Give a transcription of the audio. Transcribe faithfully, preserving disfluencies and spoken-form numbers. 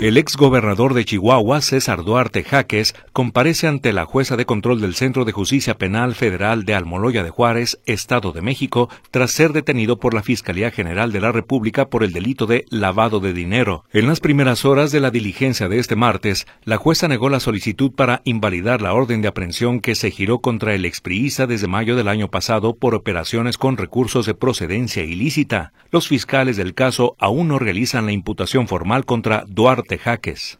El exgobernador de Chihuahua, César Duarte Jaques, comparece ante la jueza de control del Centro de Justicia Penal Federal de Almoloya de Juárez, Estado de México, tras ser detenido por la Fiscalía General de la República por el delito de lavado de dinero. En las primeras horas de la diligencia de este martes, la jueza negó la solicitud para invalidar la orden de aprehensión que se giró contra el expriista desde mayo del año pasado por operaciones con recursos de procedencia ilícita. Los fiscales del caso aún no realizan la imputación formal contra Duarte Jaques.